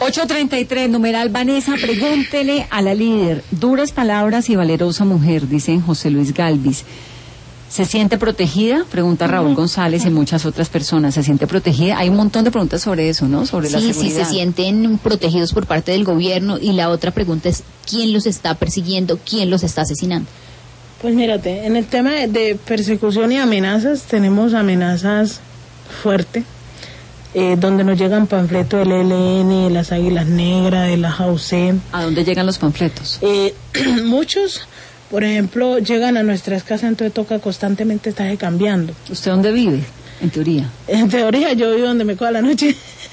8:33, numeral Vanessa, pregúntele a la líder. Duras palabras y valerosa mujer, dicen José Luis Galvis. ¿Se siente protegida? Pregunta Raúl González y muchas otras personas. ¿Se siente protegida? Hay un montón de preguntas sobre eso, ¿no? Sobre la seguridad. Sí, se sienten protegidos por parte del gobierno. Y la otra pregunta es, ¿quién los está persiguiendo? ¿Quién los está asesinando? Pues mírate, en el tema de persecución y amenazas, tenemos amenazas fuertes, donde nos llegan panfletos del ELN, de las Águilas Negras, de la JAUC. ¿A dónde llegan los panfletos? Muchos, por ejemplo, llegan a nuestras casas, entonces toca constantemente estar cambiando. ¿Usted dónde vive, en teoría? En teoría yo vivo donde me coja la noche.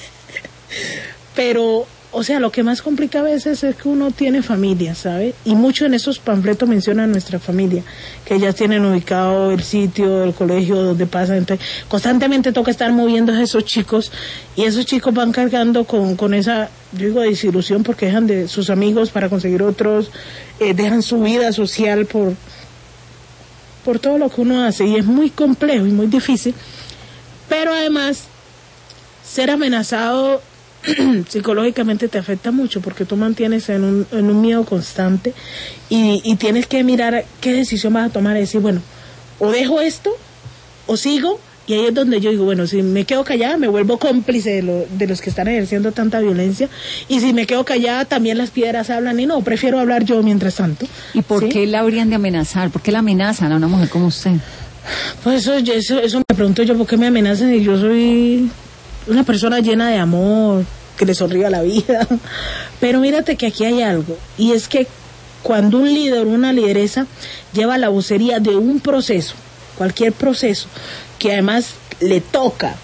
Pero, o sea, lo que más complica a veces es que uno tiene familia, ¿sabe? Y mucho en esos panfletos mencionan nuestra familia, que ya tienen ubicado el sitio, el colegio donde pasan. Entonces, constantemente toca estar moviendo a esos chicos, y esos chicos van cargando con esa, yo digo, desilusión, porque dejan de sus amigos para conseguir otros, dejan su vida social por todo lo que uno hace, y es muy complejo y muy difícil. Pero además, ser amenazado psicológicamente te afecta mucho, porque tú mantienes en un miedo constante, y tienes que mirar qué decisión vas a tomar, y decir, bueno, o dejo esto o sigo. Y ahí es donde yo digo, bueno, si me quedo callada me vuelvo cómplice de los que están ejerciendo tanta violencia, y si me quedo callada también las piedras hablan, y no, prefiero hablar yo mientras tanto. ¿Y por ¿sí? qué la habrían de amenazar? ¿Por qué la amenazan a una mujer como usted? Pues eso me pregunto yo, ¿por qué me amenazan? Y yo soy una persona llena de amor, que le sonríe a la vida. Pero mírate que aquí hay algo, y es que cuando un líder, una lideresa, lleva la vocería de un proceso, cualquier proceso, que además le toca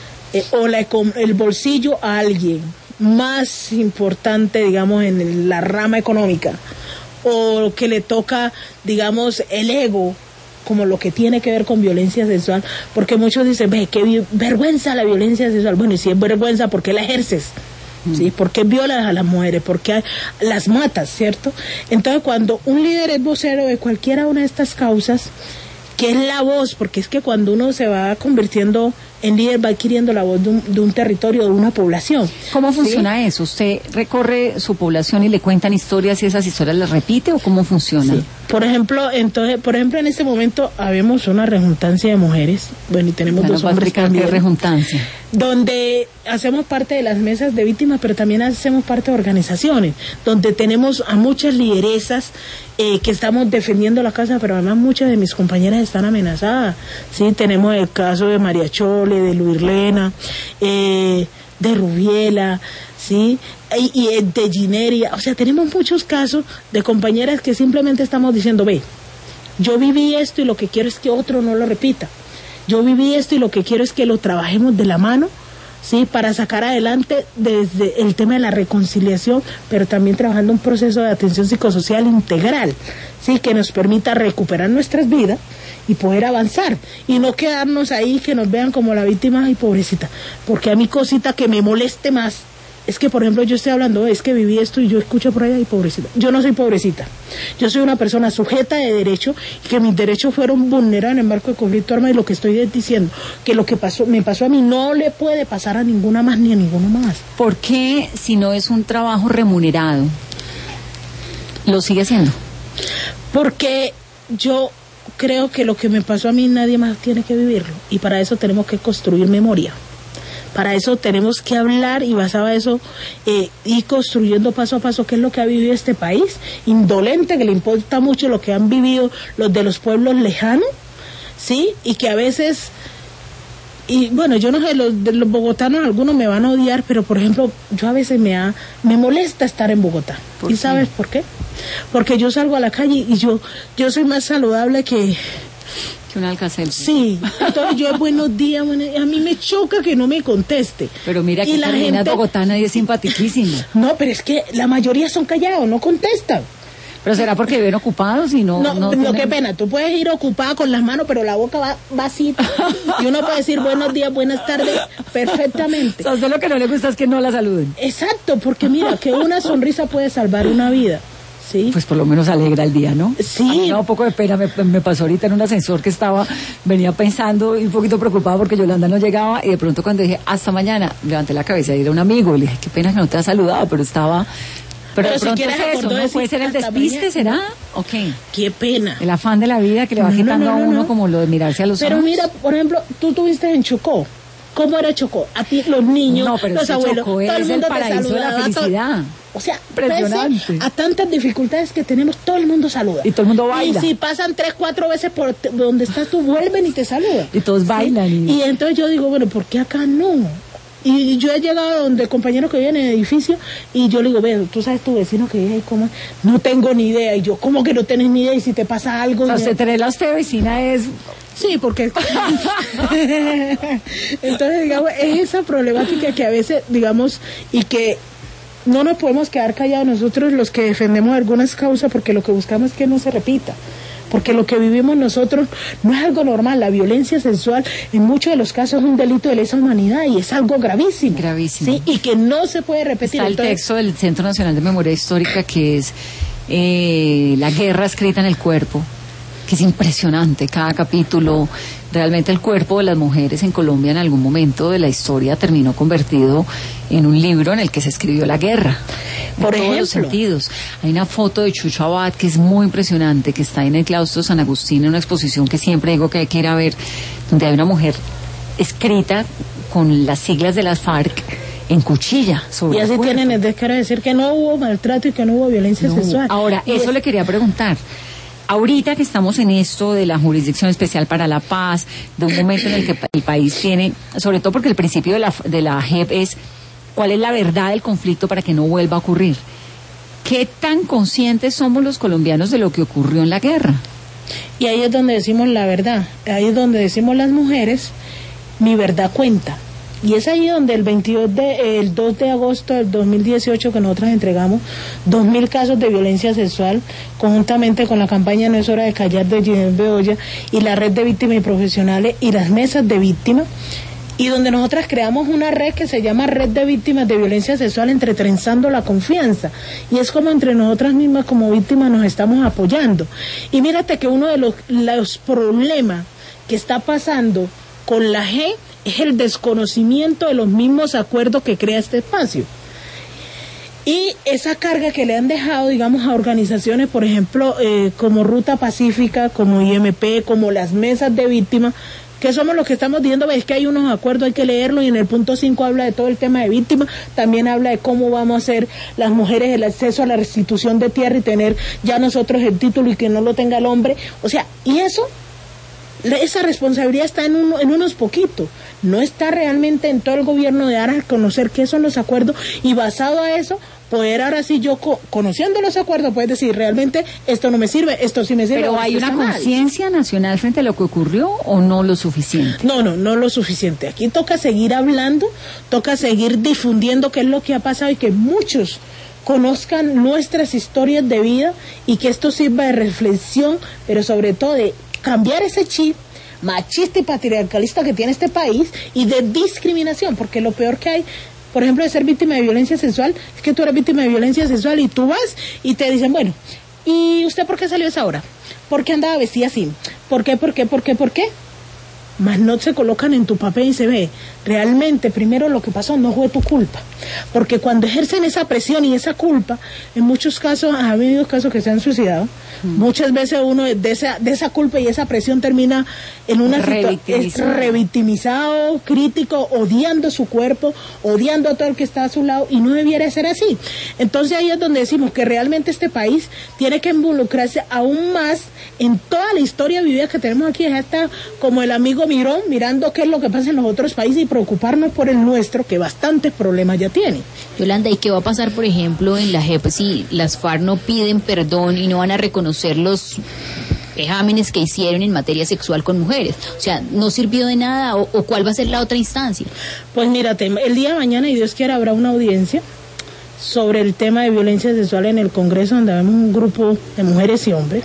el bolsillo a alguien más importante, digamos, en la rama económica, o que le toca, digamos, el ego, como lo que tiene que ver con violencia sexual, porque muchos dicen, ve, qué vergüenza la violencia sexual. Bueno, y si es vergüenza, ¿por qué la ejerces? ¿Sí? ¿Por qué violas a las mujeres? ¿Por qué las matas, cierto? Entonces, cuando un líder es vocero de cualquiera una de estas causas, que es la voz, porque es que cuando uno se va convirtiendo en líder, va adquiriendo la voz de un territorio, de una población. ¿Cómo funciona eso? ¿Usted recorre su población y le cuentan historias y esas historias las repite, o cómo funciona? Sí. Por ejemplo, en este momento habemos una rejuntancia de mujeres, bueno, y tenemos dos hombres también. ¿Qué rejuntancia? Donde hacemos parte de las mesas de víctimas, pero también hacemos parte de organizaciones, donde tenemos a muchas lideresas que estamos defendiendo la casa, pero además muchas de mis compañeras están amenazadas. Sí, tenemos el caso de María Chole, de Luirlena, de Rubiela, sí, y de Gineria. O sea, tenemos muchos casos de compañeras que simplemente estamos diciendo, ve, yo viví esto y lo que quiero es que otro no lo repita. Yo viví esto y lo que quiero es que lo trabajemos de la mano, sí, para sacar adelante desde el tema de la reconciliación, pero también trabajando un proceso de atención psicosocial integral, sí, que nos permita recuperar nuestras vidas y poder avanzar, y no quedarnos ahí que nos vean como la víctima y pobrecita. Porque a mí cosita que me moleste más es que, por ejemplo, yo estoy hablando, es que viví esto y yo escucho por allá y pobrecita. Yo no soy pobrecita. Yo soy una persona sujeta de derecho, y que mis derechos fueron vulnerados en el marco de conflicto armado, y lo que estoy diciendo, que lo que me pasó a mí no le puede pasar a ninguna más ni a ninguno más. ¿Por qué, si no es un trabajo remunerado, lo sigue haciendo? Porque yo creo que lo que me pasó a mí nadie más tiene que vivirlo, y para eso tenemos que construir memoria. Para eso tenemos que hablar, y basado en eso, ir construyendo paso a paso qué es lo que ha vivido este país, indolente, que le importa mucho lo que han vivido los de los pueblos lejanos, ¿sí? Y que a veces, y bueno, yo no sé, de los bogotanos algunos me van a odiar, pero por ejemplo, yo a veces me molesta estar en Bogotá. ¿Y sabes por qué? Porque yo salgo a la calle y yo soy más saludable que un Alcacelser. Sí, entonces yo buenos días, a mí me choca que no me conteste. Pero mira que la gente bogotana y es simpaticísima. No, pero es que la mayoría son callados, no contestan. ¿Pero será porque viven ocupados y no qué pena, tú puedes ir ocupada con las manos, pero la boca va así, y uno puede decir buenos días, buenas tardes, perfectamente. O sea, lo que no le gusta es que no la saluden. Exacto, porque mira, que una sonrisa puede salvar una vida. Sí. Pues por lo menos alegra el día, ¿no? Sí. A mí me da un poco de pena, me pasó ahorita en un ascensor que venía pensando y un poquito preocupada porque Yolanda no llegaba y de pronto cuando dije, hasta mañana, levanté la cabeza y era un amigo, le dije, qué pena que no te ha saludado, pero estaba... Pero de pronto es eso, ¿no? Puede ser el despiste, ¿será? ¿O qué? Qué pena. El afán de la vida que le va quitando a uno como lo de mirarse a los ojos. Pero mira, por ejemplo, tú tuviste en Chocó. ¿Cómo era Chocó? A ti, los niños, no, pero los abuelos, Chocó todo el es mundo el paraíso de la felicidad. O sea, impresionante. Pese a tantas dificultades que tenemos, todo el mundo saluda. Y todo el mundo baila. Y si pasan 3, 4 veces por donde estás tú, vuelven y te saludan. Y todos bailan. ¿Sí? Y entonces yo digo, bueno, ¿por qué acá no? Y yo he llegado donde compañeros que viven en el edificio y yo le digo, ve, tú sabes tu vecino que vive ahí, ¿cómo es? No tengo ni idea. Y yo, ¿cómo que no tenés ni idea? Y si te pasa algo... O sea, usted tener la usted vecina es... Sí, porque... Entonces, digamos, es esa problemática que a veces, digamos, y que no nos podemos quedar callados nosotros los que defendemos algunas causas, porque lo que buscamos es que no se repita. Porque lo que vivimos nosotros no es algo normal. La violencia sexual en muchos de los casos es un delito de lesa humanidad y es algo gravísimo. Gravísimo. ¿Sí? Y que no se puede repetir. Está el texto del Centro Nacional de Memoria Histórica que es la guerra escrita en el cuerpo, que es impresionante, cada capítulo. Realmente el cuerpo de las mujeres en Colombia en algún momento de la historia terminó convertido en un libro en el que se escribió la guerra. Por todos los sentidos. Hay una foto de Chucho Abad que es muy impresionante, que está en el claustro San Agustín, en una exposición que siempre digo que hay que ir a ver, donde hay una mujer escrita con las siglas de las FARC en cuchilla sobre y así tienen el descaro de decir que no hubo maltrato y que no hubo violencia sexual. Ahora, eso le quería preguntar. Ahorita que estamos en esto de la Jurisdicción Especial para la Paz, de un momento en el que el país tiene, sobre todo porque el principio de la JEP es cuál es la verdad del conflicto para que no vuelva a ocurrir. ¿Qué tan conscientes somos los colombianos de lo que ocurrió en la guerra? Y ahí es donde decimos la verdad, ahí es donde decimos las mujeres, mi verdad cuenta. Y es ahí donde el 2 de agosto del 2018 que nosotros entregamos 2.000 casos de violencia sexual, conjuntamente con la campaña No es hora de callar de Ginés Bedoya y la red de víctimas y profesionales y las mesas de víctimas, y donde nosotras creamos una red que se llama Red de Víctimas de Violencia Sexual, Entretrenzando la Confianza, y es como entre nosotras mismas como víctimas nos estamos apoyando. Y mírate que uno de los problemas que está pasando con la G es el desconocimiento de los mismos acuerdos que crea este espacio. Y esa carga que le han dejado, digamos, a organizaciones, por ejemplo, como Ruta Pacífica, como IMP, como las mesas de víctimas, que somos los que estamos diciendo, ves que hay unos acuerdos, hay que leerlo, y en el punto 5 habla de todo el tema de víctimas, también habla de cómo vamos a hacer las mujeres el acceso a la restitución de tierra y tener ya nosotros el título y que no lo tenga el hombre. O sea, y eso, esa responsabilidad está en unos poquitos, no está realmente en todo el gobierno de dar a conocer qué son los acuerdos, y basado a eso poder ahora sí yo conociendo los acuerdos puedes decir realmente esto no me sirve, esto sí me sirve. Pero hay una conciencia nacional frente a lo que ocurrió, ¿o no lo suficiente? No lo suficiente. Aquí toca seguir hablando, toca seguir difundiendo qué es lo que ha pasado y que muchos conozcan nuestras historias de vida y que esto sirva de reflexión, pero sobre todo de cambiar ese chip machista y patriarcalista que tiene este país y de discriminación, porque lo peor que hay, por ejemplo, de ser víctima de violencia sexual, es que tú eres víctima de violencia sexual y tú vas y te dicen, bueno, ¿y usted por qué salió a esa hora? ¿Por qué andaba vestida así? ¿Por qué? Más no se colocan en tu papel y se ve, realmente primero lo que pasó no fue tu culpa, porque cuando ejercen esa presión y esa culpa, en muchos casos, ha habido casos que se han suicidado, muchas veces uno de esa culpa y esa presión termina en una situación revictimizado, crítico, odiando su cuerpo, odiando a todo el que está a su lado, y no debiera ser así. Entonces ahí es donde decimos que realmente este país tiene que involucrarse aún más en toda la historia vivida que tenemos aquí, hasta como el amigo Mirón, mirando qué es lo que pasa en los otros países y preocuparnos por el nuestro, que bastantes problemas ya tiene. Yolanda, ¿y qué va a pasar, por ejemplo, en la JEP si las FARC no piden perdón y no van a reconocer los vejámenes que hicieron en materia sexual con mujeres? O sea, ¿no sirvió de nada? ¿O cuál va a ser la otra instancia? Pues mírate, el día de mañana, y Dios quiera, habrá una audiencia sobre el tema de violencia sexual en el Congreso, donde vemos un grupo de mujeres y hombres,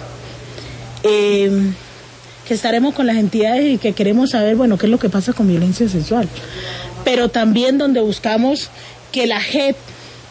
que estaremos con las entidades y que queremos saber, bueno, qué es lo que pasa con violencia sexual. Pero también donde buscamos que la JEP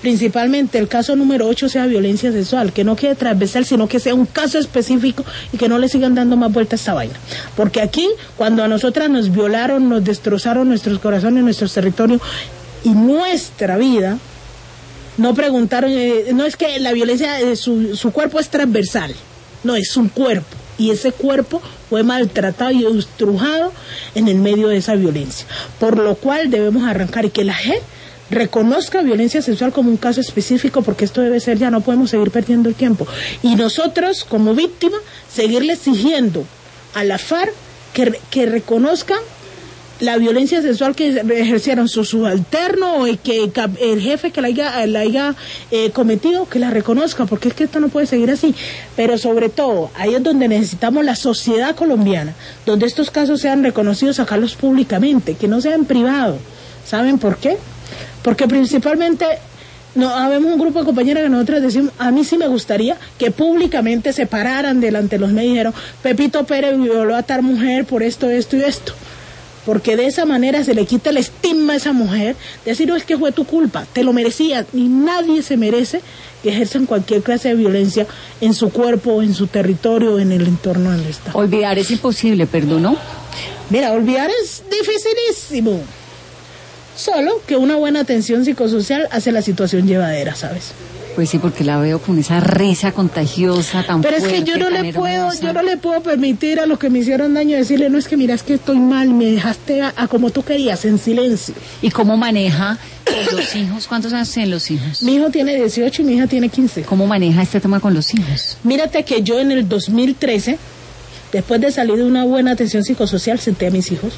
principalmente el caso número 8 sea violencia sexual, que no quede transversal, sino que sea un caso específico y que no le sigan dando más vueltas a esta vaina. Porque aquí, cuando a nosotras nos violaron, nos destrozaron nuestros corazones, nuestros territorios y nuestra vida, no preguntaron, no es que la violencia, su cuerpo es transversal, no, es un cuerpo. Y ese cuerpo fue maltratado y estrujado en el medio de esa violencia. Por lo cual debemos arrancar y que la gente reconozca violencia sexual como un caso específico, porque esto debe ser ya, no podemos seguir perdiendo el tiempo. Y nosotros, como víctima, seguirle exigiendo a la FARC que reconozcan la violencia sexual que ejercieron su subalterno o que el jefe que la haya cometido, que la reconozca, porque es que esto no puede seguir así. Pero sobre todo, ahí es donde necesitamos la sociedad colombiana, donde estos casos sean reconocidos, sacarlos públicamente, que no sean privados. ¿Saben por qué? Porque principalmente habemos un grupo de compañeras que nosotros decimos, a mí sí me gustaría que públicamente se pararan delante de los medios y dijeron, Pepito Pérez violó a tal mujer por esto, esto y esto. Porque de esa manera se le quita el estigma a esa mujer, decir, no, es que fue tu culpa, te lo merecías, y nadie se merece que ejerzan cualquier clase de violencia en su cuerpo, en su territorio, en el entorno donde está. Olvidar es imposible, ¿perdonó? Mira, olvidar es dificilísimo. Solo que una buena atención psicosocial hace la situación llevadera, ¿sabes? Pues sí, porque la veo con esa risa contagiosa tan fuerte. Pero es que yo no le puedo permitir a los que me hicieron daño decirle, no, es que mira, es que estoy mal, me dejaste a como tú querías, en silencio. ¿Y cómo maneja los hijos? ¿Cuántos años tienen los hijos? Mi hijo tiene 18 y mi hija tiene 15. ¿Cómo maneja este tema con los hijos? Mírate que yo en el 2013, después de salir de una buena atención psicosocial, senté a mis hijos.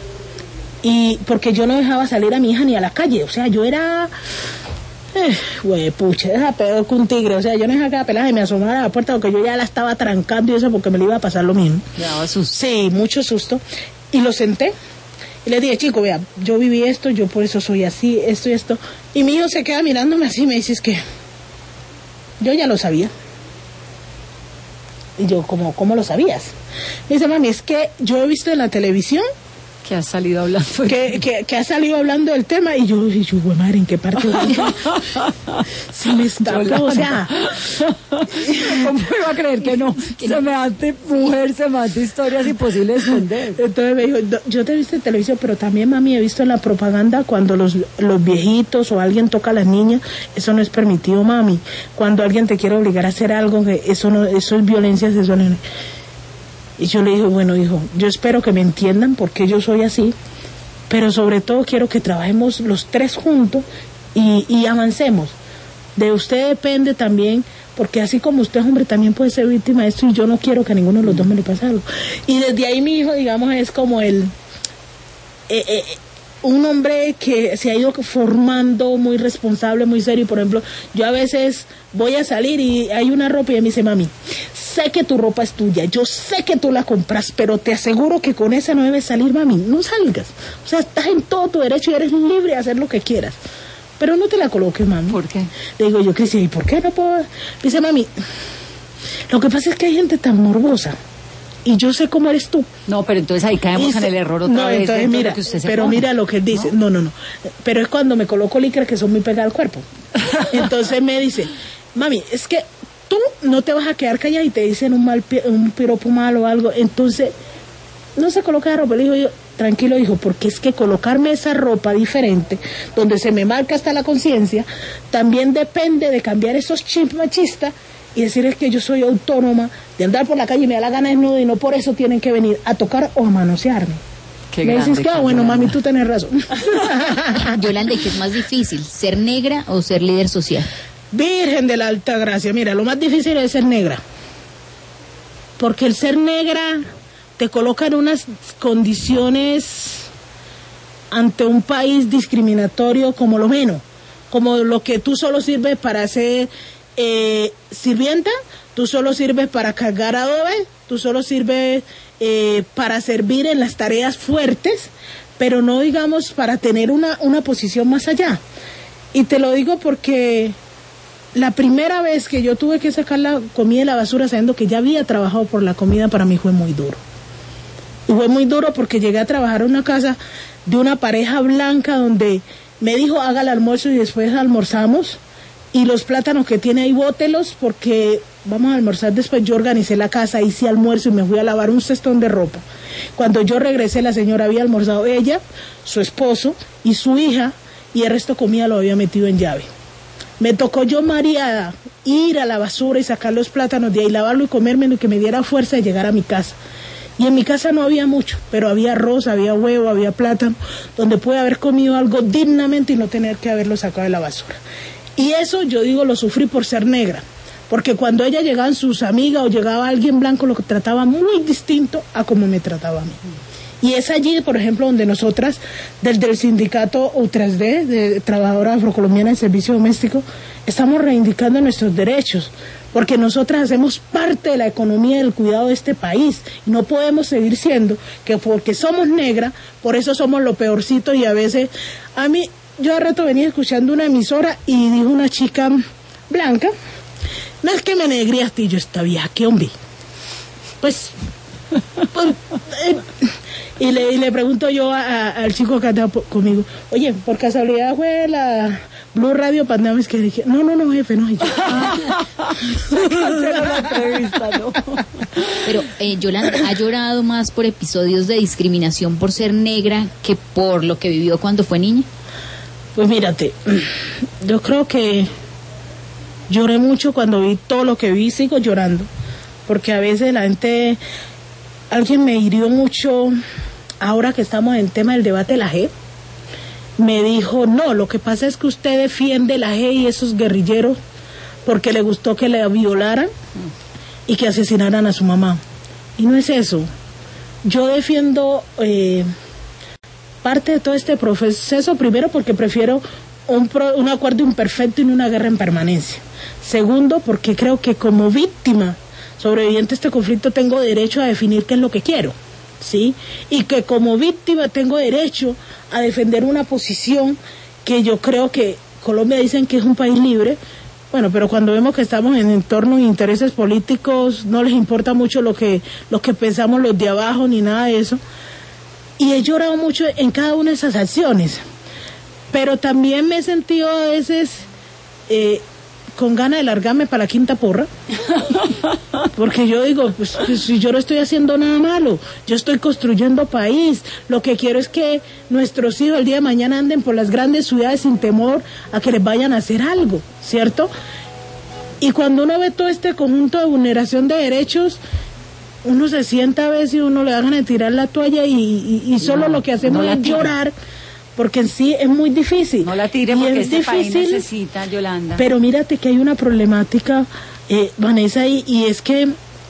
Y porque yo no dejaba salir a mi hija ni a la calle, o sea, yo era... güey, pucha, era peor que un tigre, o sea, yo no dejaba que la pelada me asomara a la puerta porque yo ya la estaba trancando y eso porque me le iba a pasar lo mismo. ¿Le daba susto? Sí, mucho susto. Y lo senté y le dije, chico, vea, yo viví esto, yo por eso soy así, esto y esto. Y mi hijo se queda mirándome así y me dice, es que yo ya lo sabía. Y yo, ¿cómo lo sabías? Me dice, mami, es que yo he visto en la televisión que ha salido hablando que ha salido hablando del tema y yo güey, madre, ¿en qué parte se me escapó? O sea, ¿cómo iba a creer que no? Semejante mujer, semejante historias imposibles de entender. Entonces me dijo, yo te he visto en televisión, pero también, mami, he visto en la propaganda cuando los viejitos o alguien toca a las niñas, eso no es permitido, mami. Cuando alguien te quiere obligar a hacer algo, eso es violencia sexual. Y yo le dije, bueno, hijo, yo espero que me entiendan porque yo soy así, pero sobre todo quiero que trabajemos los tres juntos y avancemos. De usted depende también, porque así como usted es hombre, también puede ser víctima de esto y yo no quiero que a ninguno de los dos me le pase algo. Y desde ahí mi hijo, digamos, es como un hombre que se ha ido formando muy responsable, muy serio. Por ejemplo, yo a veces voy a salir y hay una ropa y él me dice, mami, sé que tu ropa es tuya, yo sé que tú la compras, pero te aseguro que con esa no debes salir, mami, no salgas. O sea, estás en todo tu derecho y eres libre de hacer lo que quieras. Pero no te la coloques, mami. ¿Por qué? Le digo yo, Cristian, ¿y por qué no puedo? Dice, mami, lo que pasa es que hay gente tan morbosa. Y yo sé cómo eres tú. No, pero entonces ahí caemos en el error otra vez. Entonces mira, pero mira lo que él dice. No. Pero es cuando me coloco licra que son muy pegadas al cuerpo. Entonces me dice, mami, es que tú no te vas a quedar callada y te dicen un piropo malo o algo. Entonces, no se coloca la ropa. Le digo yo, tranquilo, hijo, porque es que colocarme esa ropa diferente, donde se me marca hasta la conciencia, también depende de cambiar esos chips machistas y decirles que yo soy autónoma de andar por la calle y me da la gana desnudo y no por eso tienen que venir a tocar o a manosearme. Me dices que, bueno, mami, tú tenés razón. Yolanda, ¿qué es más difícil, ser negra o ser líder social? Virgen de la Alta Gracia, mira, lo más difícil es ser negra. Porque el ser negra te coloca en unas condiciones ante un país discriminatorio como lo menos. Como lo que tú solo sirves para ser sirvienta, tú solo sirves para cargar adobe, tú solo sirves para servir en las tareas fuertes, pero no, digamos, para tener una posición más allá. Y te lo digo porque la primera vez que yo tuve que sacar la comida de la basura sabiendo que ya había trabajado por la comida, para mí fue muy duro. Y fue muy duro porque llegué a trabajar en una casa de una pareja blanca donde me dijo, haga el almuerzo y después almorzamos. y los plátanos que tiene ahí bótelos porque vamos a almorzar después. Yo organicé la casa, hice almuerzo y me fui a lavar un cestón de ropa. Cuando yo regresé, la señora había almorzado ella, su esposo y su hija, y el resto de comida lo había metido en llave. Me tocó yo, mareada, ir a la basura y sacar los plátanos de ahí, lavarlo y comérmelo y que me diera fuerza de llegar a mi casa. Y en mi casa no había mucho, pero había arroz, había huevo, había plátano, donde pude haber comido algo dignamente y no tener que haberlo sacado de la basura. Y eso, yo digo, lo sufrí por ser negra, porque cuando ella llegaban sus amigas o llegaba alguien blanco, lo trataba muy distinto a como me trataba a mí. Y es allí, por ejemplo, donde nosotras, desde el sindicato U3D, de Trabajadoras Afrocolombianas de Servicio Doméstico, estamos reivindicando nuestros derechos, porque nosotras hacemos parte de la economía y del cuidado de este país, y no podemos seguir siendo que porque somos negras, por eso somos lo peorcito. Y a veces, a mí, yo de rato venía escuchando una emisora y dijo una chica blanca, no es que me negriaste, y yo, esta vieja, ¿qué hombre? Pues y le pregunto yo al chico que anda conmigo, oye, por casualidad fue la Blue Radio Pandames, que dije, no, jefe, no. Pero Yolanda, ¿ha llorado más por episodios de discriminación por ser negra que por lo que vivió cuando fue niña? Pues mírate, yo creo que lloré mucho cuando vi todo lo que vi, sigo llorando, porque a veces la gente, alguien me hirió mucho, ahora que estamos en el tema del debate de la JEP, me dijo, no, lo que pasa es que usted defiende la JEP y esos guerrilleros porque le gustó que le violaran y que asesinaran a su mamá. Y no es eso. Yo defiendo parte de todo este proceso, primero porque prefiero un acuerdo imperfecto y no una guerra en permanencia. Segundo, porque creo que como víctima sobreviviente de este conflicto tengo derecho a definir qué es lo que quiero, ¿sí? Y que como víctima tengo derecho a defender una posición que yo creo que Colombia dicen que es un país libre, bueno, pero cuando vemos que estamos en entornos e intereses políticos no les importa mucho lo que pensamos los de abajo ni nada de eso. Y he llorado mucho en cada una de esas acciones, pero también me he sentido a veces con ganas de largarme para la quinta porra, porque yo digo, pues si yo no estoy haciendo nada malo, yo estoy construyendo país, lo que quiero es que nuestros hijos el día de mañana anden por las grandes ciudades sin temor a que les vayan a hacer algo, ¿cierto? Y cuando uno ve todo este conjunto de vulneración de derechos, uno se sienta a veces y uno le da ganas de tirar la toalla y solo lo que hacemos es llorar, porque en sí es muy difícil. No la tire porque este país necesita, Yolanda. Pero mírate que hay una problemática, Vanessa, y es que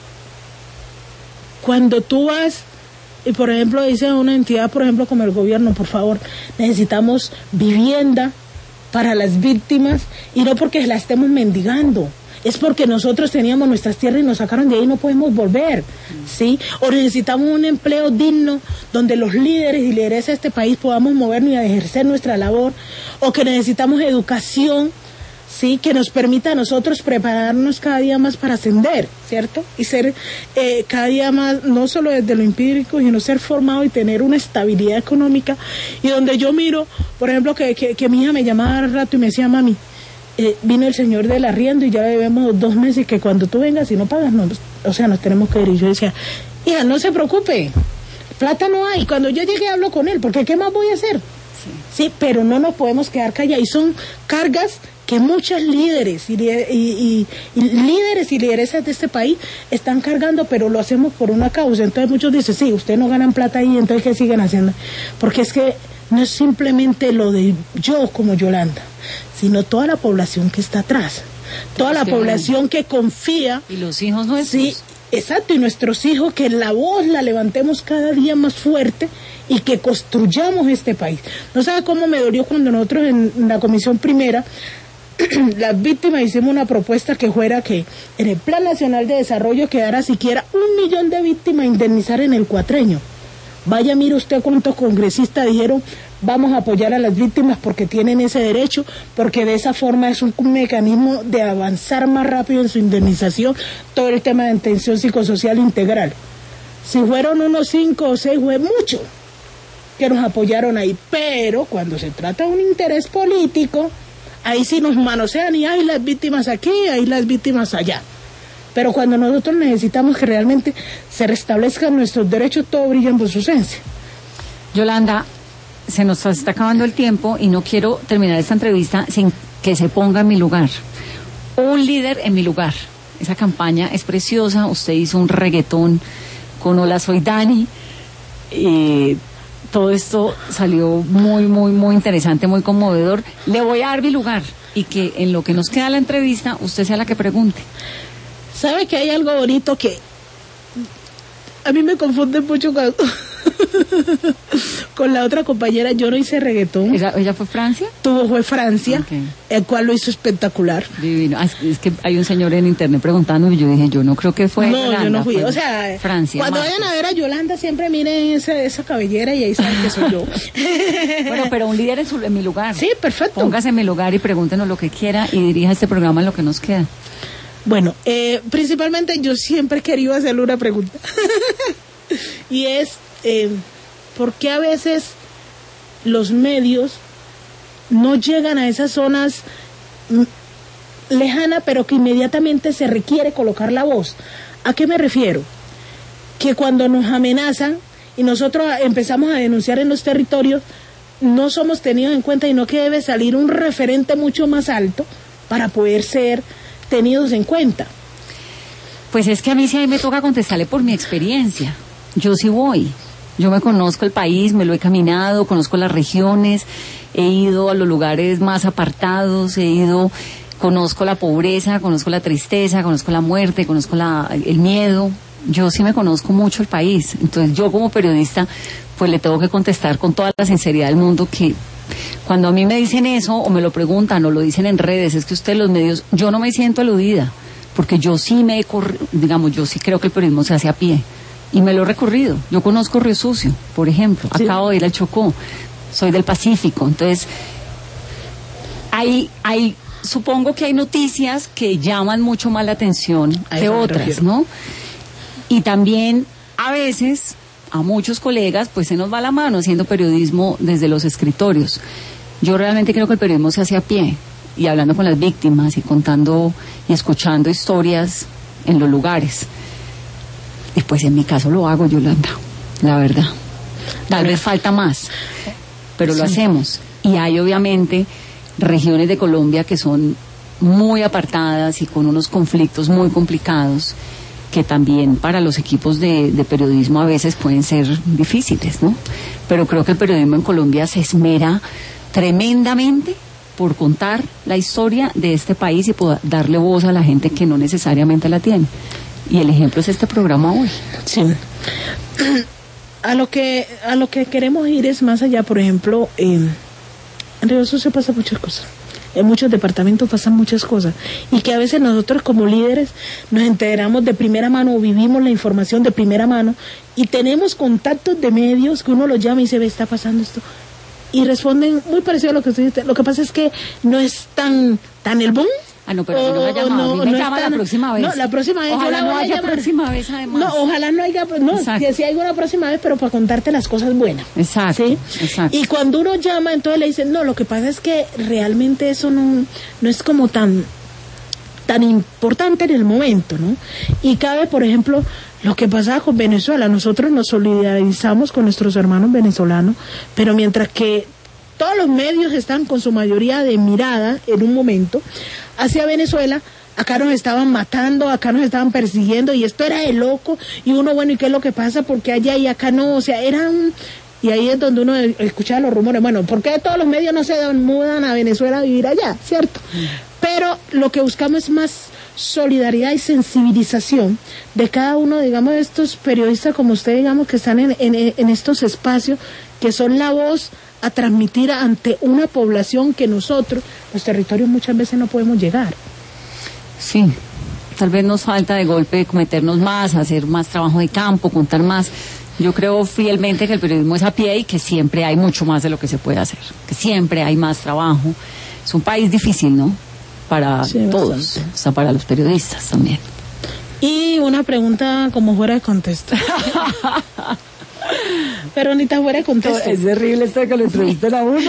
cuando tú vas, y por ejemplo dice una entidad, por ejemplo como el gobierno, por favor, necesitamos vivienda para las víctimas, y no porque la estemos mendigando, es porque nosotros teníamos nuestras tierras y nos sacaron de ahí y no podemos volver, ¿sí? O necesitamos un empleo digno donde los líderes y lideresas de este país podamos movernos y ejercer nuestra labor, o que necesitamos educación, ¿sí? Que nos permita a nosotros prepararnos cada día más para ascender, ¿cierto? Y ser cada día más, no solo desde lo empírico, sino ser formado y tener una estabilidad económica. Y donde yo miro, por ejemplo, que mi hija me llamaba al rato y me decía, mami, vino el señor del arriendo y ya debemos 2 meses y que cuando tú vengas y no pagas, nos tenemos que ir. Y yo decía, hija, no se preocupe, plata no hay. Cuando yo llegue hablo con él, porque ¿qué más voy a hacer? Sí, pero no nos podemos quedar callados. Y son cargas que muchos líderes y líderes y lideresas de este país están cargando, pero lo hacemos por una causa. Entonces muchos dicen, sí, ustedes no ganan plata ahí, entonces ¿qué siguen haciendo? Porque es que no es simplemente lo de yo como Yolanda, sino toda la población que está atrás, toda la población que confía. Y los hijos nuestros. Sí, exacto, y nuestros hijos, que la voz la levantemos cada día más fuerte y que construyamos este país. No sabe cómo me dolió cuando nosotros en la comisión primera, las víctimas hicimos una propuesta que fuera que en el Plan Nacional de Desarrollo quedara siquiera 1 millón de víctimas a indemnizar en el cuatrenio. Vaya, mire usted cuántos congresistas dijeron, vamos a apoyar a las víctimas porque tienen ese derecho, porque de esa forma es un mecanismo de avanzar más rápido en su indemnización, todo el tema de atención psicosocial integral. Si fueron unos 5 o 6, fue mucho que nos apoyaron ahí, pero cuando se trata de un interés político, ahí sí nos manosean y hay las víctimas aquí, hay las víctimas allá. Pero cuando nosotros necesitamos que realmente se restablezcan nuestros derechos, todo brilla por su ausencia. Yolanda, se nos está acabando el tiempo y no quiero terminar esta entrevista sin que se ponga en mi lugar. Un líder en mi lugar. Esa campaña es preciosa. Usted hizo un reggaetón con Hola, soy Dani. Todo esto salió muy interesante, muy conmovedor. Le voy a dar mi lugar y que en lo que nos queda la entrevista usted sea la que pregunte. ¿Sabe que hay algo bonito que a mí me confunde mucho con la otra compañera? Yo no hice reggaetón. ¿Ella fue Francia? Fue Francia, Okay. El cual lo hizo espectacular. Divino. Es que hay un señor en internet preguntando y yo dije, yo no creo que fue No, Yolanda, yo no fui. fue O sea, Francia. Cuando Marcos. vayan a ver a Yolanda, siempre miren esa cabellera y ahí saben que soy yo. Bueno, pero un líder en mi lugar. Sí, perfecto. Póngase en mi lugar y pregúntenos lo que quiera y dirija este programa en lo que nos queda. Bueno, principalmente yo siempre he querido hacerle una pregunta. Y es, ¿por qué a veces los medios no llegan a esas zonas lejanas, pero que inmediatamente se requiere colocar la voz? ¿A qué me refiero? Que cuando nos amenazan y nosotros empezamos a denunciar en los territorios, no somos tenidos en cuenta, y no, que debe salir un referente mucho más alto para poder ser tenidos en cuenta. Pues es que a mí sí me toca contestarle por mi experiencia. Yo sí voy. Yo me conozco el país, me lo he caminado, conozco las regiones, he ido a los lugares más apartados, conozco la pobreza, conozco la tristeza, conozco la muerte, conozco el miedo. Yo sí me conozco mucho el país. Entonces yo como periodista pues le tengo que contestar con toda la sinceridad del mundo que cuando a mí me dicen eso o me lo preguntan o lo dicen en redes, es que ustedes los medios, yo no me siento aludida, porque yo sí yo sí creo que el periodismo se hace a pie y me lo he recorrido. Yo conozco Río Sucio, por ejemplo, Sí. Acabo de ir al Chocó, soy del Pacífico, entonces supongo que hay noticias que llaman mucho más la atención que otras, ¿no? Y también a veces a muchos colegas pues se nos va la mano haciendo periodismo desde los escritorios. Yo realmente creo que el periodismo se hace a pie y hablando con las víctimas y contando y escuchando historias en los lugares. Y pues en mi caso lo hago, Yolanda, la verdad. Tal vez falta más, pero lo hacemos. Y hay obviamente regiones de Colombia que son muy apartadas y con unos conflictos muy complicados que también para los equipos de periodismo a veces pueden ser difíciles, ¿no? Pero creo que el periodismo en Colombia se esmera tremendamente por contar la historia de este país y por darle voz a la gente que no necesariamente la tiene. Y el ejemplo es este programa hoy. Sí. A lo que queremos ir es más allá. Por ejemplo, en Río Sucio pasa muchas cosas. En muchos departamentos pasan muchas cosas y que a veces nosotros como líderes nos enteramos de primera mano o vivimos la información de primera mano y tenemos contactos de medios que uno los llama y dice, ve, está pasando esto, y responden muy parecido a lo que usted dice. Lo que pasa es que no es tan el boom. Ah, no, pero no me ha llamado. Me llama la próxima vez. No, la próxima vez. Ojalá yo la no voy a haya llamar. próxima vez, además. No, ojalá no haya. No, que si hay una próxima vez, pero para contarte las cosas buenas. Exacto. ¿Sí? Exacto. Y cuando uno llama, entonces le dicen, no, lo que pasa es que realmente eso no es como tan importante en el momento, ¿no? Y cabe, por ejemplo, lo que pasaba con Venezuela. Nosotros nos solidarizamos con nuestros hermanos venezolanos, pero mientras que todos los medios están con su mayoría de mirada en un momento hacia Venezuela, acá nos estaban matando, acá nos estaban persiguiendo, y esto era de loco, y uno, bueno, ¿y qué es lo que pasa? Porque allá y acá no, o sea, y ahí es donde uno escuchaba los rumores, bueno, ¿por qué todos los medios no se mudan a Venezuela a vivir allá? ¿Cierto? Pero lo que buscamos es más solidaridad y sensibilización de cada uno, digamos, de estos periodistas como usted, digamos, que están en estos espacios, que son la voz a transmitir ante una población que nosotros, los territorios, muchas veces no podemos llegar. Sí, tal vez nos falta de golpe meternos más, hacer más trabajo de campo, contar más. Yo creo fielmente que el periodismo es a pie y que siempre hay mucho más de lo que se puede hacer, que siempre hay más trabajo. Es un país difícil, ¿no? Para todos, bastante. O sea, para los periodistas también. Y una pregunta como fuera de contexto. Pero ni tan fuera de contexto. Es terrible esto de que lo entrevisten a uno.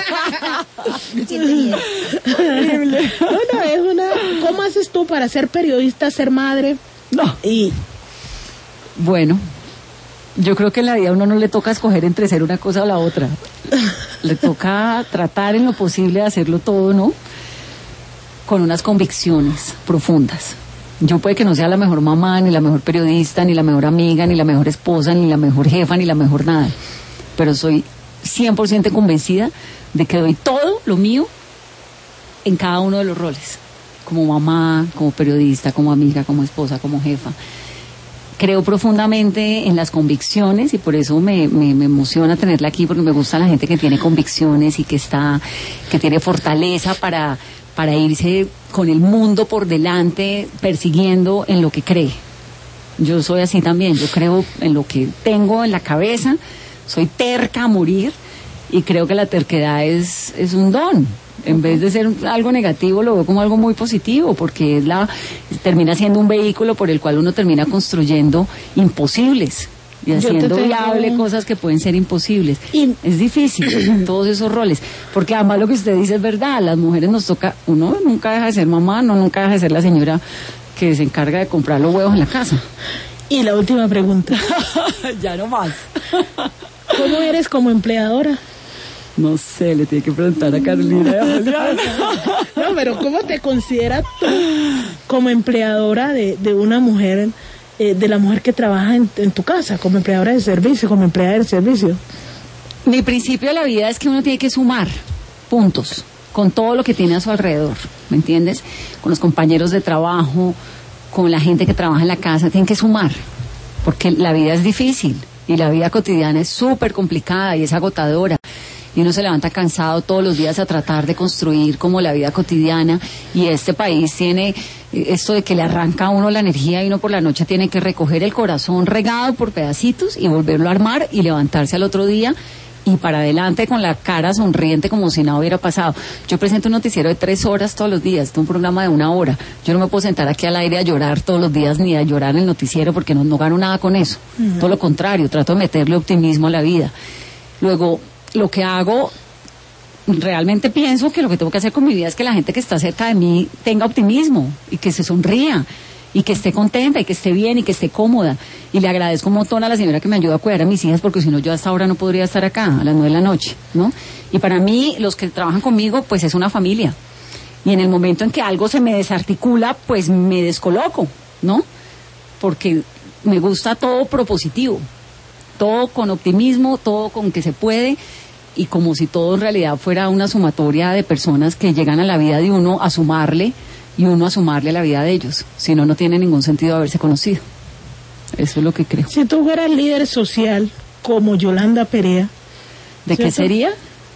Horrible. No, es una... ¿Cómo haces tú para ser periodista, ser madre? No. Y... Bueno, yo creo que en la vida a uno no le toca escoger entre ser una cosa o la otra. Le toca tratar en lo posible de hacerlo todo, ¿no? Con unas convicciones profundas. Yo puede que no sea la mejor mamá, ni la mejor periodista, ni la mejor amiga, ni la mejor esposa, ni la mejor jefa, ni la mejor nada. Pero soy 100% convencida de que doy todo lo mío en cada uno de los roles. Como mamá, como periodista, como amiga, como esposa, como jefa. Creo profundamente en las convicciones y por eso me emociona tenerla aquí, porque me gusta la gente que tiene convicciones y que tiene fortaleza para irse con el mundo por delante, persiguiendo en lo que cree. Yo soy así también, yo creo en lo que tengo en la cabeza, soy terca a morir y creo que la terquedad es un don. En vez de ser algo negativo, lo veo como algo muy positivo, porque termina siendo un vehículo por el cual uno termina construyendo imposibles y haciendo viable cosas que pueden ser imposibles. Y es difícil todos esos roles, porque además lo que usted dice es verdad, las mujeres nos toca, uno nunca deja de ser mamá, no nunca deja de ser la señora que se encarga de comprar los huevos en la casa. Y la última pregunta. Ya no más. ¿Cómo eres como empleadora? No sé, le tiene que preguntar a Carolina. No, pero ¿cómo te consideras tú como empleadora de una mujer, de la mujer que trabaja en tu casa, como empleadora de servicio, como empleada de servicio? Mi principio de la vida es que uno tiene que sumar puntos con todo lo que tiene a su alrededor, ¿me entiendes? Con los compañeros de trabajo, con la gente que trabaja en la casa, tienen que sumar, porque la vida es difícil y la vida cotidiana es súper complicada y es agotadora. Y uno se levanta cansado todos los días a tratar de construir como la vida cotidiana, y este país tiene esto de que le arranca a uno la energía y uno por la noche tiene que recoger el corazón regado por pedacitos y volverlo a armar y levantarse al otro día y para adelante con la cara sonriente como si nada hubiera pasado. Yo presento un noticiero de 3 horas todos los días, un programa de 1 hora. Yo no me puedo sentar aquí al aire a llorar todos los días ni a llorar en el noticiero porque no gano nada con eso. Todo lo contrario, trato de meterle optimismo a la vida. Luego, lo que hago, realmente pienso que lo que tengo que hacer con mi vida es que la gente que está cerca de mí tenga optimismo y que se sonría y que esté contenta y que esté bien y que esté cómoda. Y le agradezco un montón a la señora que me ayuda a cuidar a mis hijas, porque si no yo hasta ahora no podría estar acá a las 9 de la noche, ¿no? Y para mí, los que trabajan conmigo, pues es una familia. Y en el momento en que algo se me desarticula, pues me descoloco, ¿no? Porque me gusta todo propositivo. Todo con optimismo, todo con que se puede, y como si todo en realidad fuera una sumatoria de personas que llegan a la vida de uno a sumarle y uno a sumarle a la vida de ellos. Si no, no tiene ningún sentido haberse conocido. Eso es lo que creo. Si tú fueras líder social como Yolanda Perea, ¿de ¿cierto? qué sería?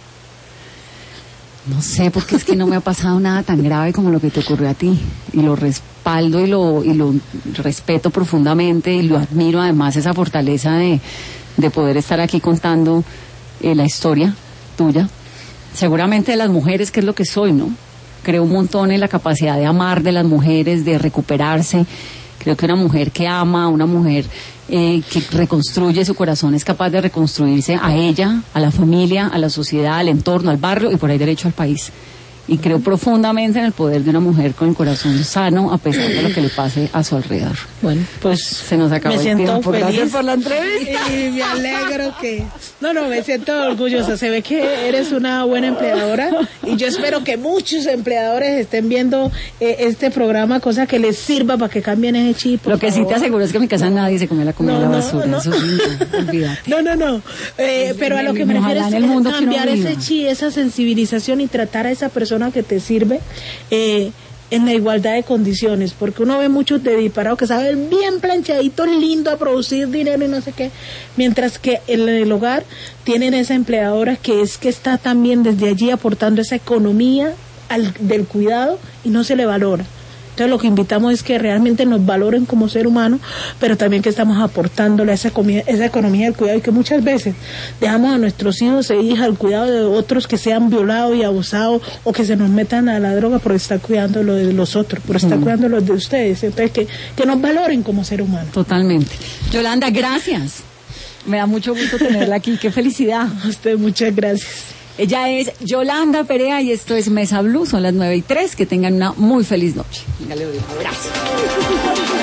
No sé, porque es que no me ha pasado nada tan grave como lo que te ocurrió a ti. Y lo respaldo y lo respeto profundamente y lo admiro, además, esa fortaleza de poder estar aquí contando la historia tuya. Seguramente de las mujeres, que es lo que soy, ¿no? Creo un montón en la capacidad de amar de las mujeres, de recuperarse. Creo que una mujer que ama, una mujer que reconstruye su corazón, es capaz de reconstruirse a ella, a la familia, a la sociedad, al entorno, al barrio y por ahí derecho al país. Y creo profundamente en el poder de una mujer con el corazón sano a pesar de lo que le pase a su alrededor. Bueno, pues se nos acabó el tiempo. Gracias por la entrevista. Y me alegro que... No, me siento orgullosa. Se ve que eres una buena empleadora y yo espero que muchos empleadores estén viendo este programa, cosa que les sirva para que cambien ese chip. Lo que sí te aseguro es que en mi casa nadie se come la comida de la basura. No. Eso sí, olvídate. No. Pero a lo que me refiero es cambiar ese chip, esa sensibilización y tratar a esa persona que te sirve en la igualdad de condiciones, porque uno ve muchos de disparados que saben bien planchaditos, lindo a producir dinero y no sé qué, mientras que en el hogar tienen esa empleadora que está también desde allí aportando esa economía del cuidado y no se le valora. Entonces lo que invitamos es que realmente nos valoren como ser humano, pero también que estamos aportándole esa economía del cuidado, y que muchas veces dejamos a nuestros hijos e hijas al cuidado de otros que sean violados y abusados o que se nos metan a la droga por estar cuidando lo de los otros, por estar cuidando lo de ustedes. Entonces que nos valoren como ser humano. Totalmente. Yolanda, gracias. Me da mucho gusto tenerla aquí, qué felicidad. A usted, muchas gracias. Ella es Yolanda Perea y esto es Mesa Blue, son las 9:03, que tengan una muy feliz noche. Gracias.